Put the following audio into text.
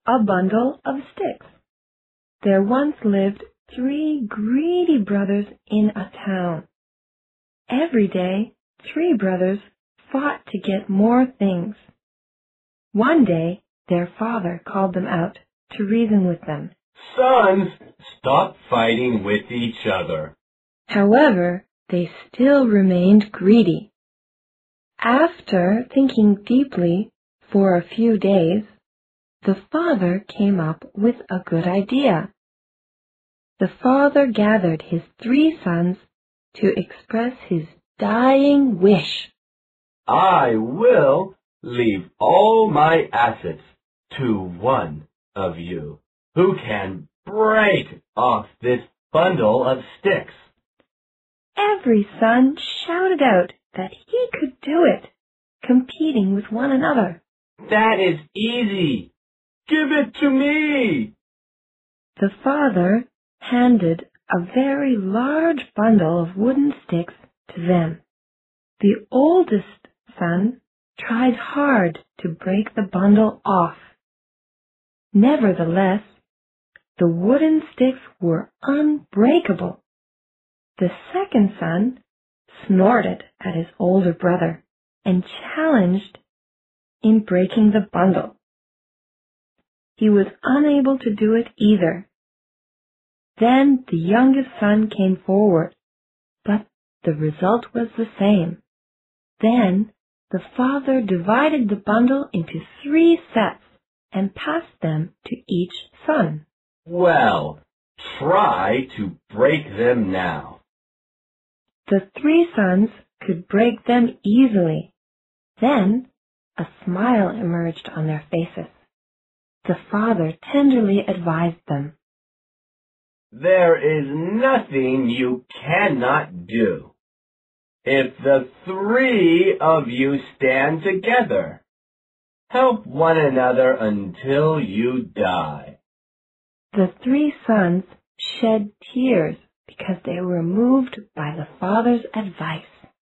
A bundle of sticks. There once lived 3 greedy brothers in a town. Every day, 3 brothers fought to get more things. One day, their father called them out to reason with them. Sons, stop fighting with each other. However, they still remained greedy. After thinking deeply for a few days, the father came up with a good idea. The father gathered his 3 sons to express his dying wish. I will leave all my assets to one of you who can break off this bundle of sticks. Every son shouted out that he could do it, competing with one another. That is easy. Give it to me. The father handed a very large bundle of wooden sticks to them. The oldest son tried hard to break the bundle off. Nevertheless, the wooden sticks were unbreakable. The second son snorted at his older brother and challenged in breaking the bundle. He was unable to do it either. Then the youngest son came forward, but the result was the same. Then the father divided the bundle into 3 sets and passed them to each son. Well, try to break them now. The 3 sons could break them easily. Then a smile emerged on their faces. The father tenderly advised them. There is nothing you cannot do. If the 3 of you stand together, help one another until you die. The 3 sons shed tears because they were moved by the father's advice.